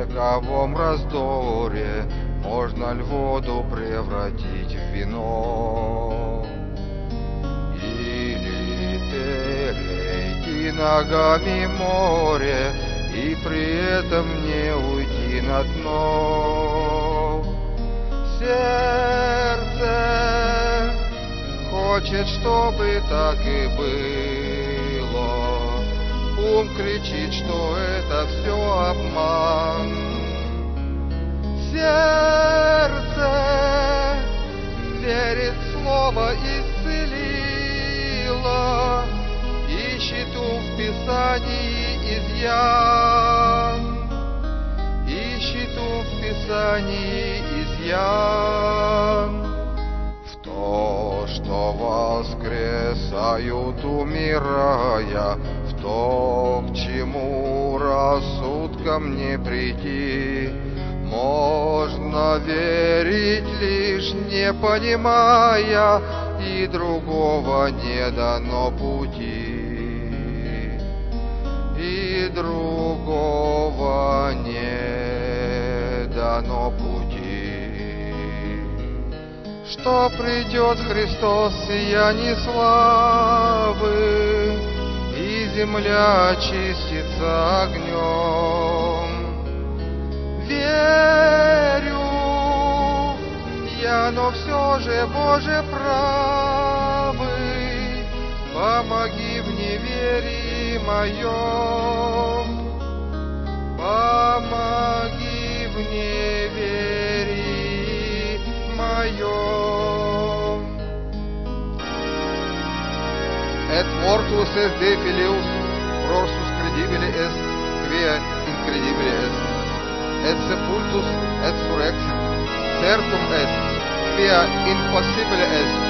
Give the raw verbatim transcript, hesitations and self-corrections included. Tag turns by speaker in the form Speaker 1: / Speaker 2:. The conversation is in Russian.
Speaker 1: вековом раздоре можно ль воду превратить в вино? Или перейти ногами море и при этом не уйти на дно? Сердце хочет, чтобы так и было. Ум кричит, что это все обман. Сердце верит в слово исцелило, ищет ум в Писании изъян, ищет ум в Писании изъян. В то, что воскресают, умирая, в то, к чему рассудком не прийти, можно верить, лишь не понимая, и другого не дано пути, и другого не дано пути. Что придет Христос в сиянии славы, и земля очистится огнем. Верю я, но все же, Боже правый, помоги в неверии моем, помоги в неверии моем. Et mortus est de filius, prorsus credibile est, quia incredibile est. Et sepultus et surrexit, certum est, quia impossibile est.